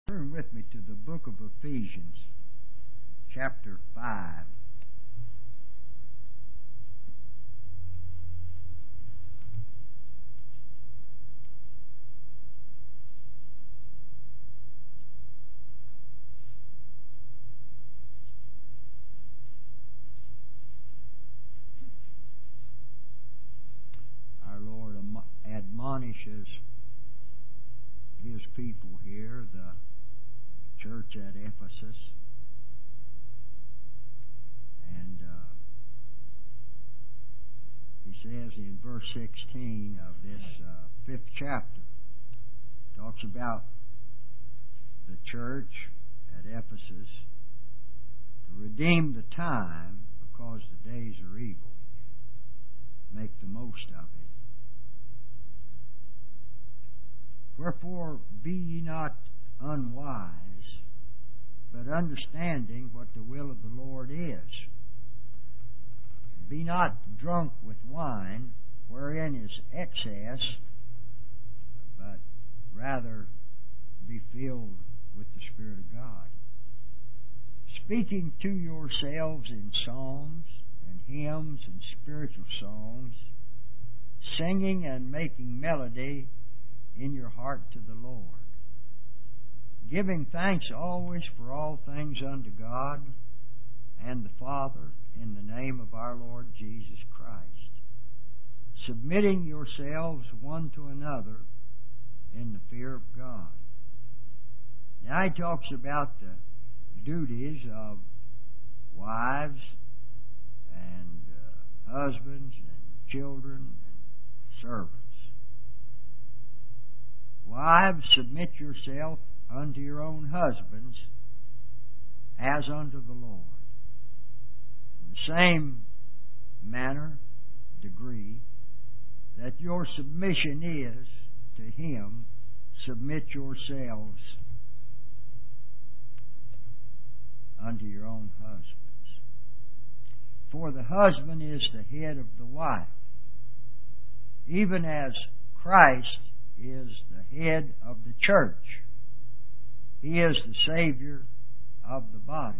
Turn with me to the book of Ephesians, chapter 5. Our Lord admonishes His people here, the church at Ephesus, and he says in verse 16 of this 5th chapter, talks about the church at Ephesus to redeem the time because the days are evil. Make the most of it. Wherefore be ye not unwise, but understanding what the will of the Lord is. Be not drunk with wine, wherein is excess, but rather be filled with the Spirit of God, speaking to yourselves in psalms and hymns and spiritual songs, singing and making melody in your heart to the Lord, giving thanks always for all things unto God and the Father in the name of our Lord Jesus Christ, submitting yourselves one to another in the fear of God. Now he talks about the duties of wives and husbands and children and servants. Wives, submit yourself unto your own husbands as unto the Lord. In the same manner, degree, that your submission is to Him, submit yourselves unto your own husbands. For the husband is the head of the wife, even as Christ is the head of the church. He is the Savior of the body.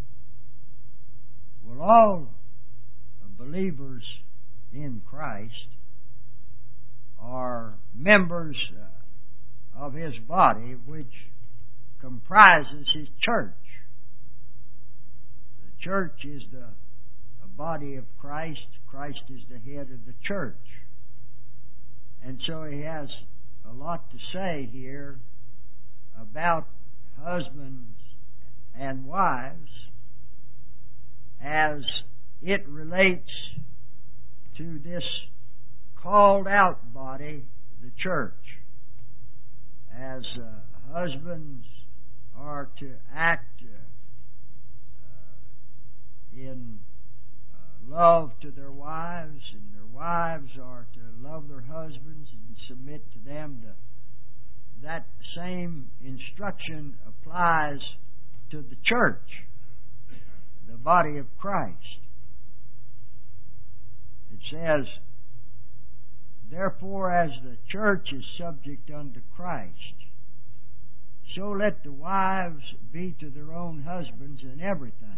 Well, all believers in Christ are members of His body, which comprises His church. The church is the body of Christ. Christ is the head of the church. And so He has a lot to say here about husbands and wives as it relates to this called out body, the church. As husbands are to act in love to their wives, and their wives are to love their husbands and submit to them. That same instruction applies to the church, the body of Christ. It says, therefore, as the church is subject unto Christ, so let the wives be to their own husbands in everything.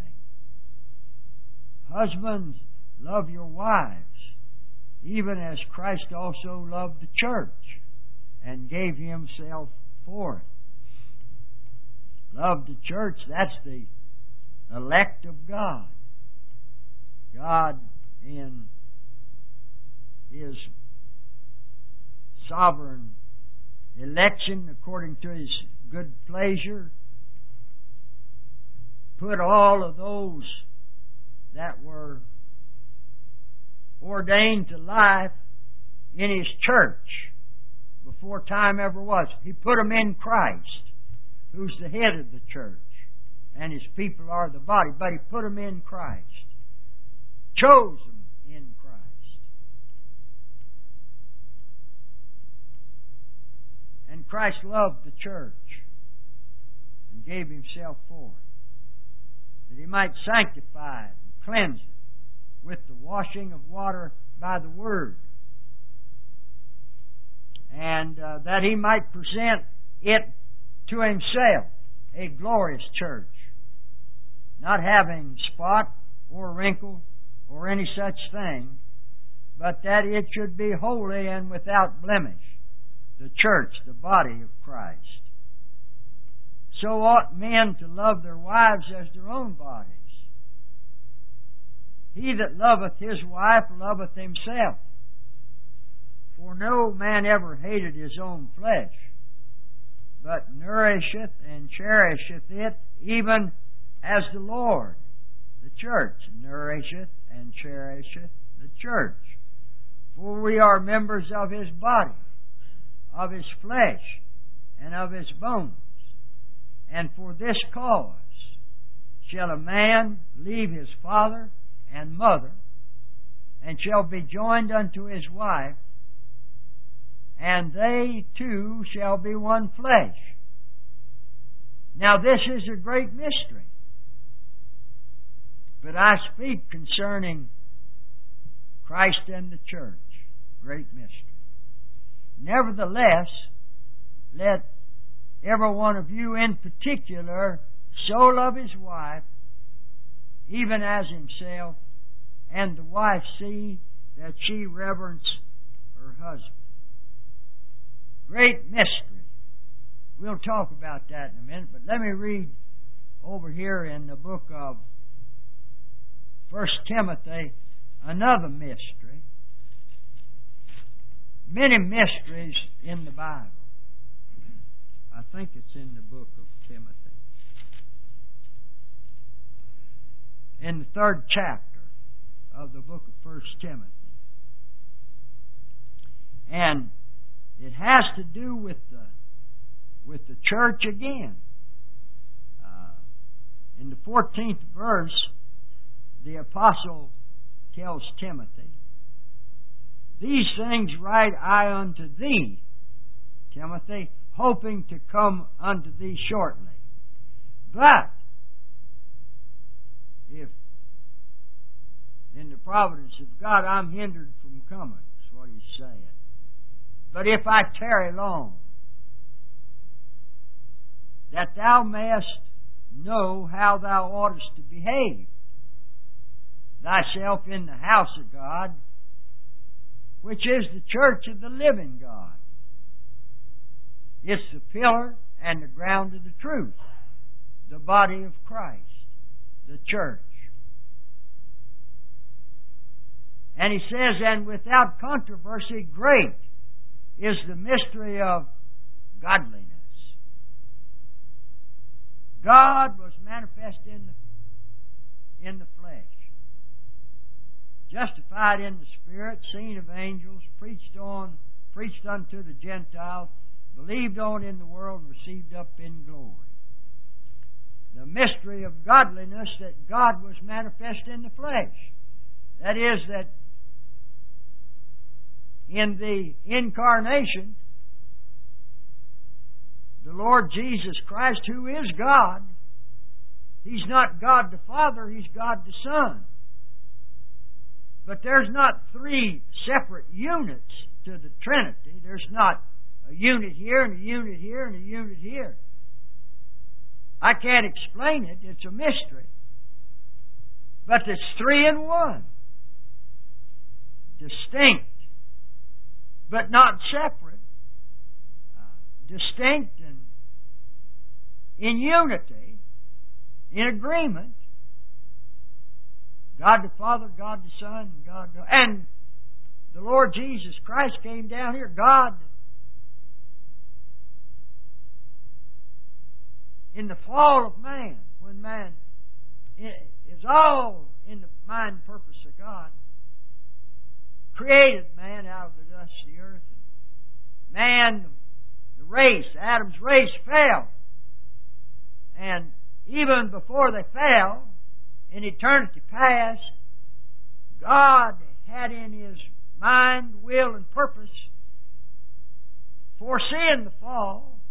Husbands, love your wives, even as Christ also loved the church and gave Himself for it. Love the church, that's the elect of God. God, in His sovereign election, according to His good pleasure, put all of those that were ordained to life in His church before time ever was. He put them in Christ, who's the head of the church, and His people are the body, but He put them in Christ, chose them in Christ. And Christ loved the church and gave Himself for it, that He might sanctify it and cleanse it with the washing of water by the Word, and that He might present it to Himself a glorious church, not having spot or wrinkle or any such thing, but that it should be holy and without blemish, the church, the body of Christ. So ought men to love their wives as their own bodies. He that loveth his wife loveth himself. For no man ever hated his own flesh, but nourisheth and cherisheth it, even as the Lord, the church, nourisheth and cherisheth the church. For we are members of his body, of his flesh, and of his bones. And for this cause shall a man leave his father and mother, and shall be joined unto his wife, and they two shall be one flesh. Now this is a great mystery, but I speak concerning Christ and the church. Great mystery. Nevertheless, let every one of you in particular so love his wife, even as himself, and the wife see that she reverence her husband. Great mystery. We'll talk about that in a minute, but let me read over here in the book of 1 Timothy another mystery. Many mysteries in the Bible. I think it's in the book of Timothy. In the 3rd chapter of the book of 1 Timothy. And it has to do with the church again. In the 14th verse, the apostle tells Timothy, "These things write I unto thee, Timothy, hoping to come unto thee shortly. But if in the providence of God I'm hindered from coming," is what he's saying. "But if I tarry long, that thou mayest know how thou oughtest to behave thyself in the house of God, which is the church of the living God. It's the pillar and the ground of the truth, the body of Christ, the church." And he says, "And without controversy, great is the mystery of godliness. God was manifest in the flesh, justified in the Spirit, seen of angels, preached unto the Gentiles, believed on in the world, received up in glory." The mystery of godliness, that God was manifest in the flesh. That is, that in the incarnation, the Lord Jesus Christ, who is God, He's not God the Father, He's God the Son. But there's not three separate units to the Trinity. There's not a unit here and a unit here and a unit here. I can't explain it. It's a mystery. But it's three in one. Distinct, but not separate. Distinct and in unity, in agreement. God the Father, God the Son, and the Lord Jesus Christ came down here. God, in the fall of man, when man is all in the mind and purpose of God, created man out of the dust of the earth. Man, the race, Adam's race, fell. And even before they fell, in eternity past, God had in His mind, will, and purpose, foreseeing the fall,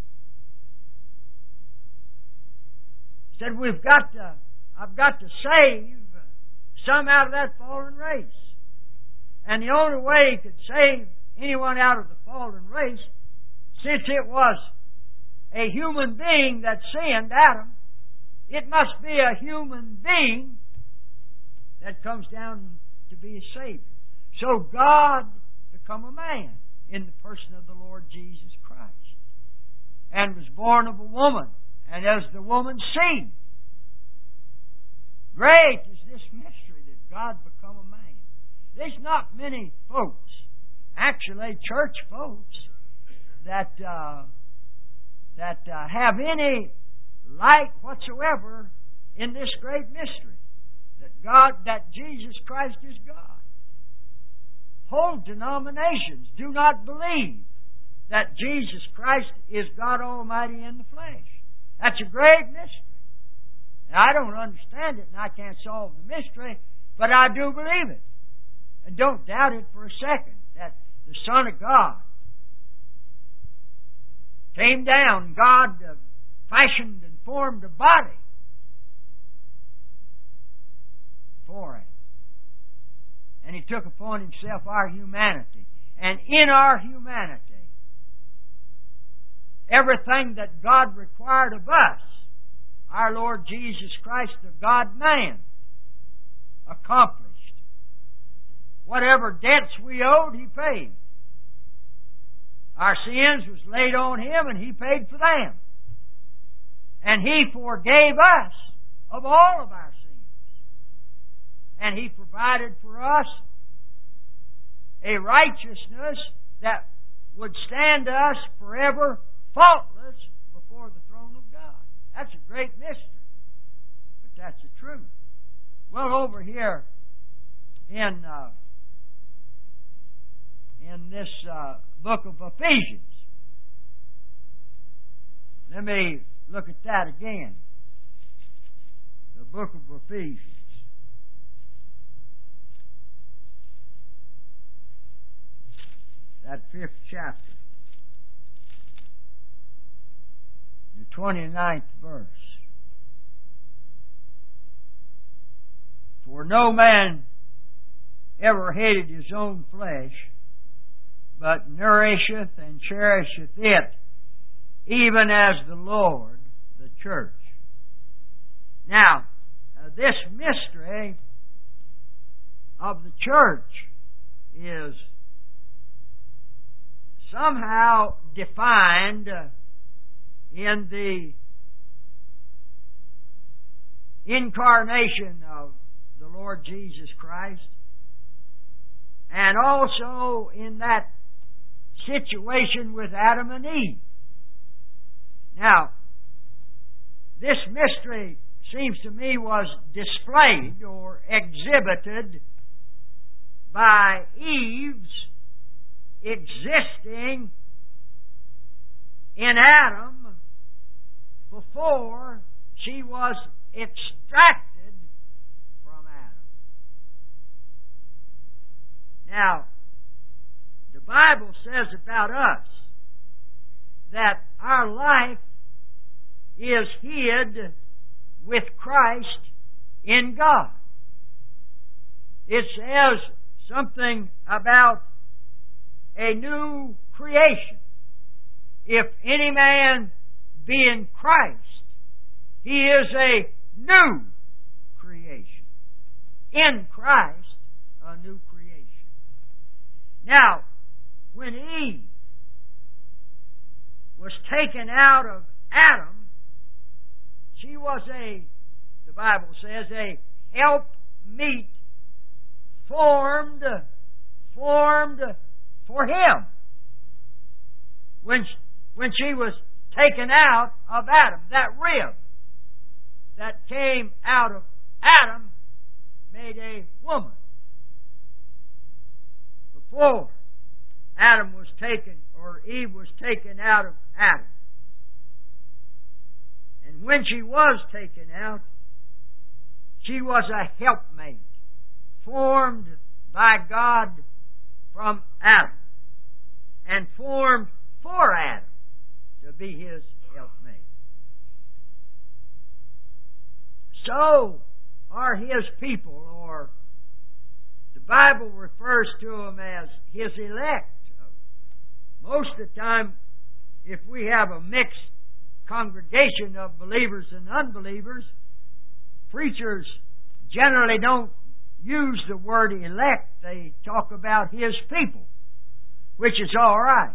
said I've got to save some out of that fallen race. And the only way He could save anyone out of the fallen race, since it was a human being that sinned, Adam. It must be a human being that comes down to be a Savior. So God become a man in the person of the Lord Jesus Christ, and was born of a woman, and as the woman's seed. Great is this mystery that God become a man. There's not many folks, actually church folks, that have any light whatsoever in this great mystery that Jesus Christ is God. Whole denominations do not believe that Jesus Christ is God Almighty in the flesh. That's a great mystery. And I don't understand it, and I can't solve the mystery, but I do believe it. And don't doubt it for a second, that the Son of God came down. God fashioned and formed a body for him. And He took upon Himself our humanity. And in our humanity, everything that God required of us, our Lord Jesus Christ, the God-man, accomplished. Whatever debts we owed, He paid. Our sins was laid on Him, and He paid for them. And He forgave us of all of our sins. And He provided for us a righteousness that would stand us forever faultless before the throne of God. That's a great mystery, but that's the truth. Well, over here in this book of Ephesians, let me look at that again. The book of Ephesians. That 5th chapter. The 29th verse. For no man ever hated his own flesh, but nourisheth and cherisheth it, even as the Lord the church. Now, this mystery of the church is somehow defined in the incarnation of the Lord Jesus Christ, and also in that situation with Adam and Eve. Now, this mystery seems to me was displayed or exhibited by Eve's existing in Adam before she was extracted from Adam. Now, the Bible says about us that our life is hid with Christ in God. It says something about a new creation. If any man be in Christ, he is a new creation. In Christ, a new creation. Now, when Eve was taken out of Adam, she was the Bible says, a helpmeet formed for him. When she was taken out of Adam, that rib that came out of Adam made a woman. Before Adam was taken, or Eve was taken out of Adam. And when she was taken out, she was a helpmate, formed by God from Adam, and formed for Adam to be his helpmate. So are his people, or the Bible refers to them as his elect. Most of the time, if we have a mixed congregation of believers and unbelievers, preachers generally don't use the word elect. They talk about His people, which is all right.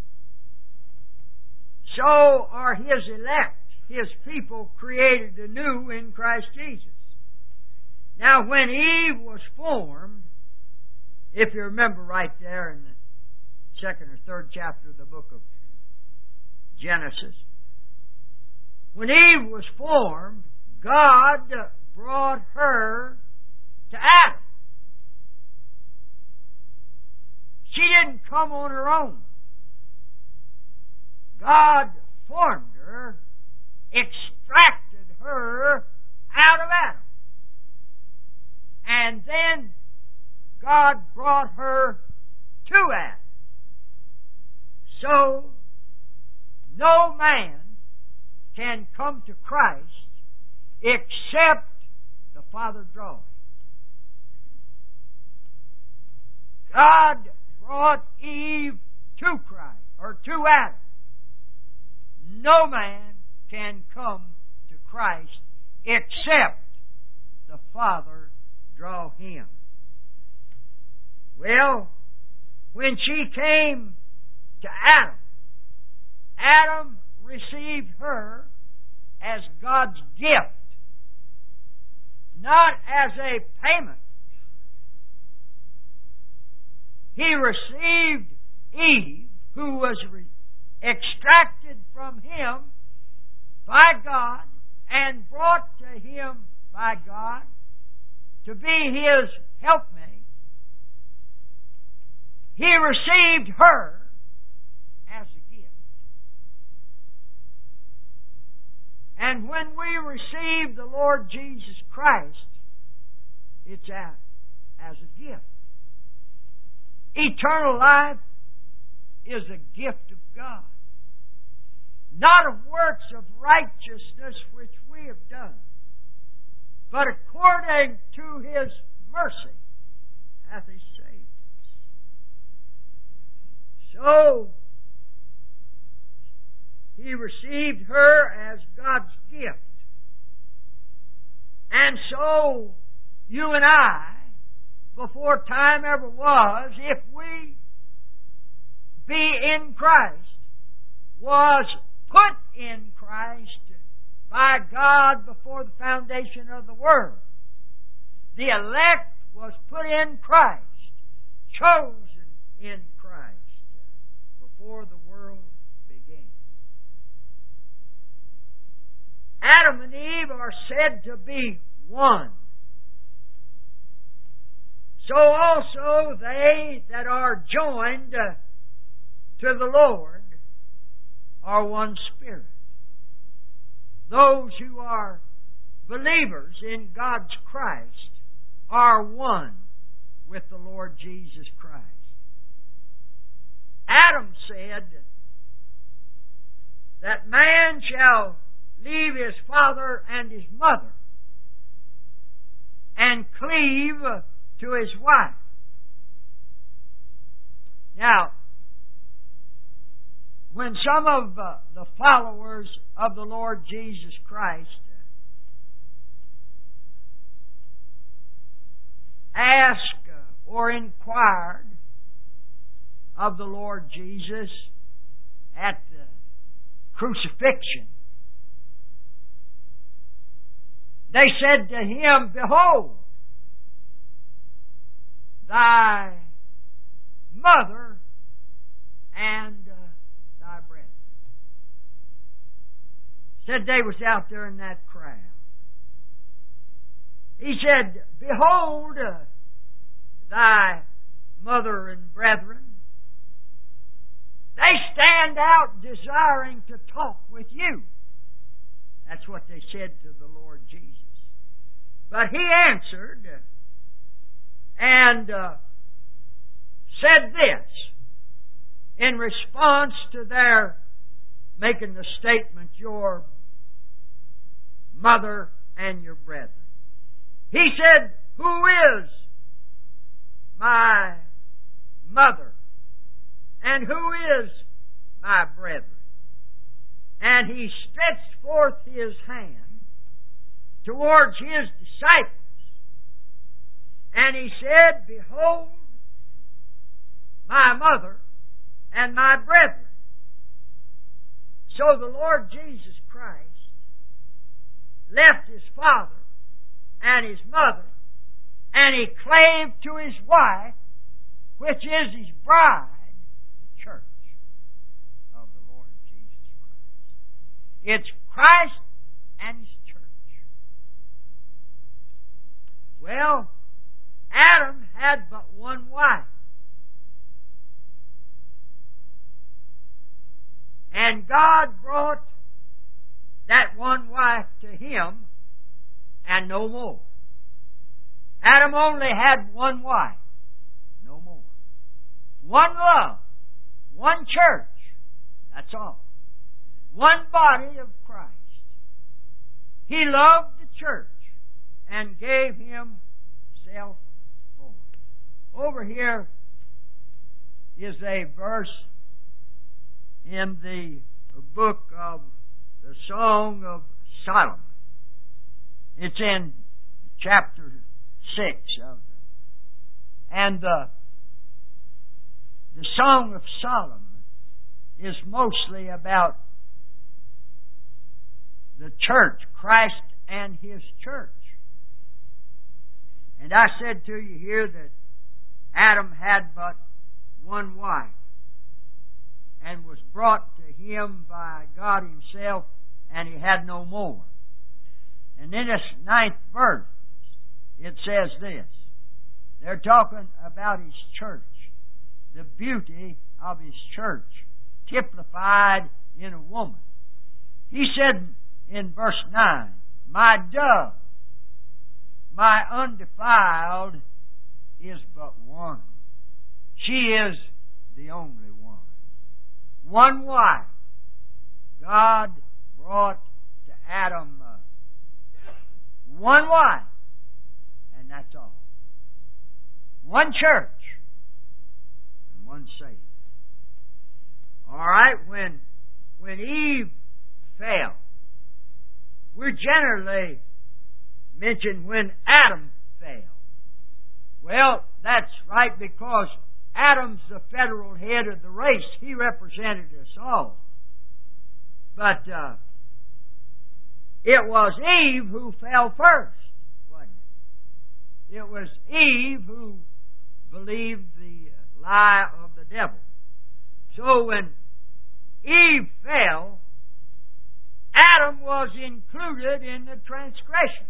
So are His elect, His people created anew in Christ Jesus. Now when Eve was formed, if you remember right there in the 2nd or 3rd chapter of the book of Genesis, when Eve was formed, God brought her to Adam. She didn't come on her own. God formed her, extracted her out of Adam. And then God brought her to Adam. So, no man can come to Christ except the Father draw him. God brought Eve to Christ, or to Adam. No man can come to Christ except the Father draw him. Well, when she came to Adam, Adam received her as God's gift, not as a payment. He received Eve, who was extracted from him by God and brought to him by God to be his helpmate. He received her as a gift. And when we receive the Lord Jesus Christ, it's as a gift. Eternal life is a gift of God, not of works of righteousness which we have done, but according to His mercy hath He saved us. So, He received her as God's gift. And so, you and I, before time ever was, if we be in Christ, was put in Christ by God before the foundation of the world. The elect was put in Christ, chosen in Christ before the world began. Adam and Eve are said to be one. So also they that are joined to the Lord are one spirit. Those who are believers in God's Christ are one with the Lord Jesus Christ. Adam said that man shall leave his father and his mother and cleave to his wife. Now, when some of the followers of the Lord Jesus Christ asked or inquired of the Lord Jesus at the crucifixion, they said to him, "Behold, thy mother and thy brethren." Said they was out there in that crowd. He said, "Behold, thy mother and brethren. They stand out desiring to talk with you." That's what they said to the Lord Jesus. But He answered and said this in response to their making the statement, "Your mother and your brethren." He said, "Who is my mother and who is my brethren?" And he stretched forth his hand towards his disciples, and he said, Behold, my mother and my brethren. So the Lord Jesus Christ left his father and his mother, and he clave to his wife, which is his bride, the church of the Lord Jesus Christ. It's Christ and his church. Well, Adam had but one wife. And God brought that one wife to him and no more. Adam only had one wife, no more. One love, one church, that's all. One body of Christ. He loved the church and gave himself for it. Over here is a verse in the book of the Song of Solomon. It's in chapter 6 of the, and the Song of Solomon is mostly about the church, Christ and his church. And I said to you here that Adam had but one wife and was brought to him by God himself, and he had no more. And in this 9th verse, it says this. They're talking about his church, the beauty of his church, typified in a woman. He said in verse 9, My dove, my undefiled, is but one. She is the only one. One wife. God brought to Adam one wife, and that's all. One church and one Savior. All right, when Eve fell, we generally mention when Adam fell. Well, that's right, because Adam's the federal head of the race. He represented us all. But it was Eve who fell first, wasn't it? It was Eve who believed the lie of the devil. So when Eve fell, Adam was included in the transgression.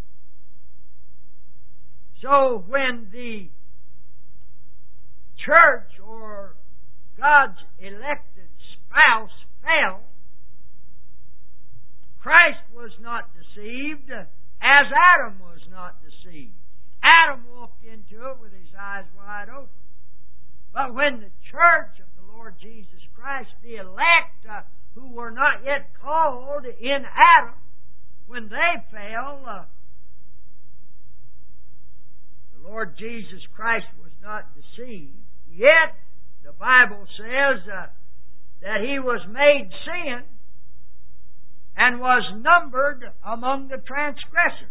So when the church or God's elected spouse fell, Christ was not deceived, as Adam was not deceived. Adam walked into it with his eyes wide open. But when the church of the Lord Jesus Christ, the elect who were not yet called in Adam, when they fell, the Lord Jesus Christ was not deceived. Yet, the Bible says that he was made sin and was numbered among the transgressors.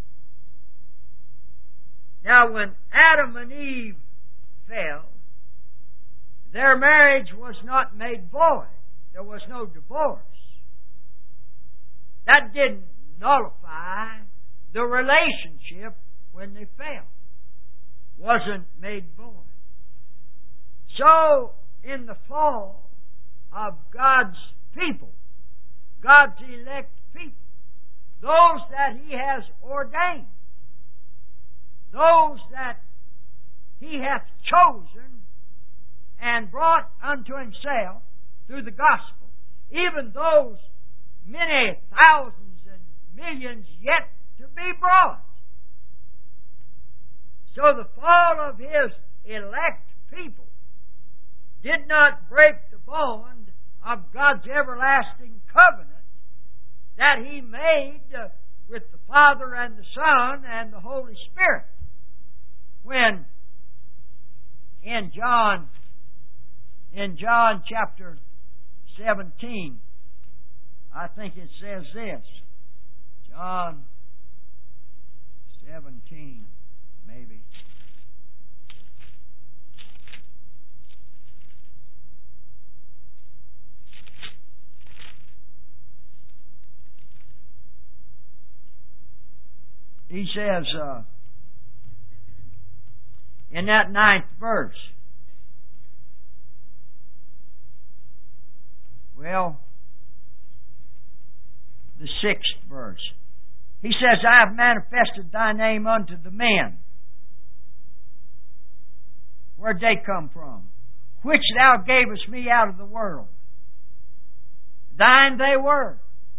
Now, when Adam and Eve fell, their marriage was not made void. There was no divorce. That didn't nullify the relationship when they fell. Wasn't made void. So, in the fall of God's people, God's elect people, those that he has ordained, those that he hath chosen and brought unto himself through the gospel, even those many thousands and millions yet to be brought. So the fall of his elect people did not break the bond of God's everlasting covenant that he made with the Father and the Son and the Holy Spirit. When in John chapter 17, I think it says this. John 17, maybe. He says, in that 9th verse, well, the 6th verse, he says, I have manifested thy name unto the men. Where'd they come from? Which thou gavest me out of the world. Thine they were.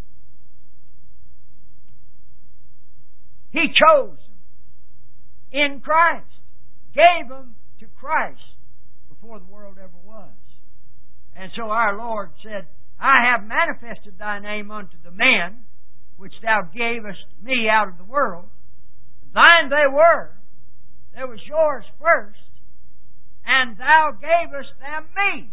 He chose them in Christ. Gave them to Christ before the world ever was. And so our Lord said, I have manifested thy name unto the men, which thou gavest me out of the world. Thine they were. They was yours first. And thou gavest them me.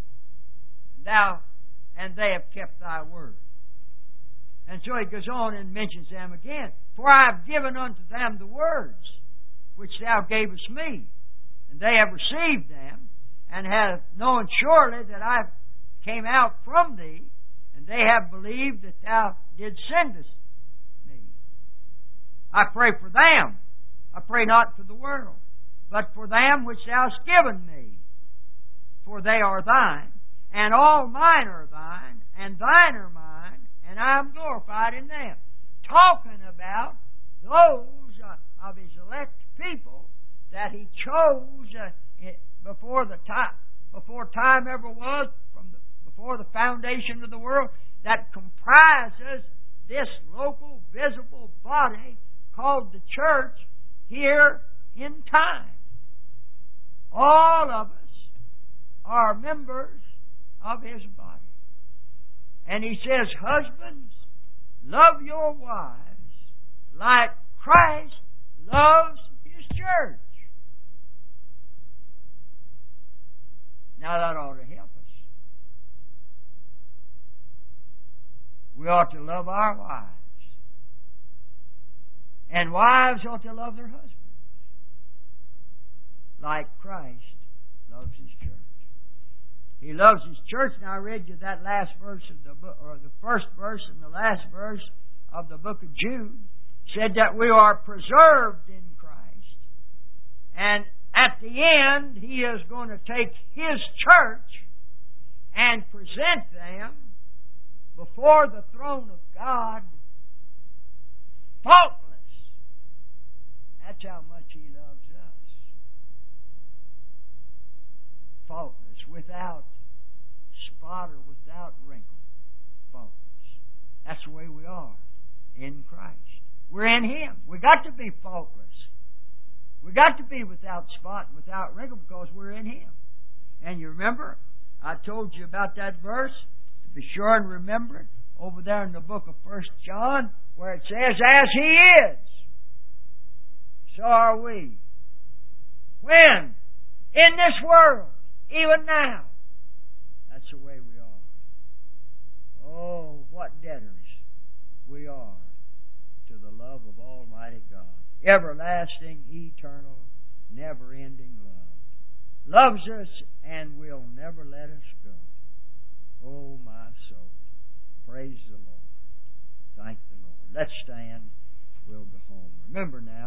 And they have kept thy word. And so he goes on and mentions them again. For I have given unto them the words which thou gavest me. And they have received them, and have known surely that I came out from thee, and they have believed that thou didst sendest me. I pray for them. I pray not for the world, but for them which thou hast given me. For they are thine, and all mine are thine, and thine are mine, and I am glorified in them. Talking about those of His elect people that He chose before time ever was, before the foundation of the world, that comprises this local, visible body called the church here in time. All of us are members of His body. And He says, husbands, love your wives like Christ loves His church. Now that ought to help us. We ought to love our wives. And wives ought to love their husbands like Christ loves His church. He loves His church. Now I read you that last verse of the book, or the first verse and the last verse of the book of Jude, said that we are preserved in Christ. And at the end, He is going to take His church and present them before the throne of God faultless. That's how much He loves us. Faultless, without spot or without wrinkle. Faultless. That's the way we are in Christ. We're in Him. We got to be faultless. We got to be without spot and without wrinkle because we're in Him. And you remember, I told you about that verse. Be sure and remember it over there in the book of 1 John, where it says, as He is, so are we. When? In this world. Even now. That's the way we are. Oh, what debtors we are to the love of Almighty God. Everlasting, eternal, never-ending love. Loves us and will never let us go. Oh, my soul. Praise the Lord. Thank the Lord. Let's stand. We'll go home. Remember now,